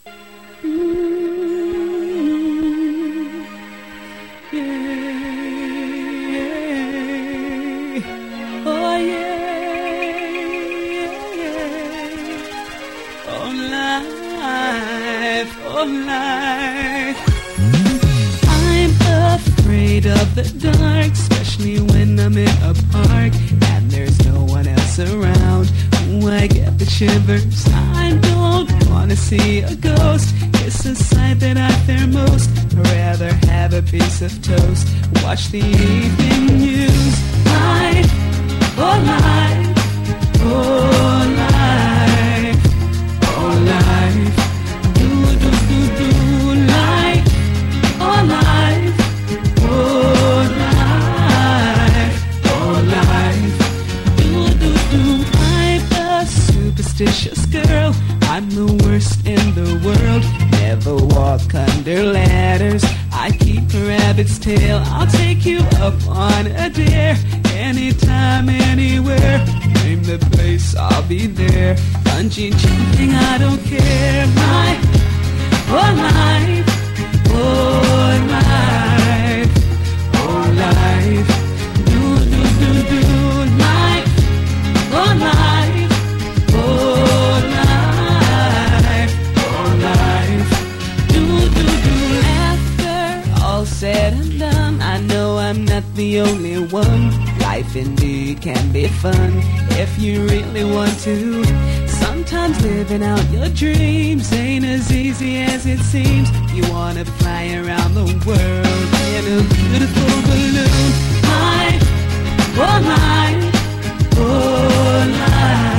Yeah. Oh yeah. Oh life, oh life. I'm afraid of the dark, especially when I'm in a park and there's no one else around. Ooh, I get the shivers. I don't wanna see a ghost. It's a sight that I fear most. I'd rather have a piece of toast, watch the evening news. Life, oh life, oh life, oh life. Do do do do life, oh life, oh life, oh life. Do do do. I'm a superstitious girl. I'm the worst in the world. Never walk under ladders. I keep a rabbit's tail. I'll take you up on a dare. Anytime, anywhere. Name the place, I'll be there. Bungee jumping, I don't care. My, oh life, oh life, oh life. Do do do do life, oh life, oh life, oh life. Do do do. After all said and done, I know I'm not the only one. Life indeed can be fun if you really want to. Sometimes living out your dreams ain't as easy as it seems. You wanna fly around the world in a beautiful balloon. Life, oh life, oh life.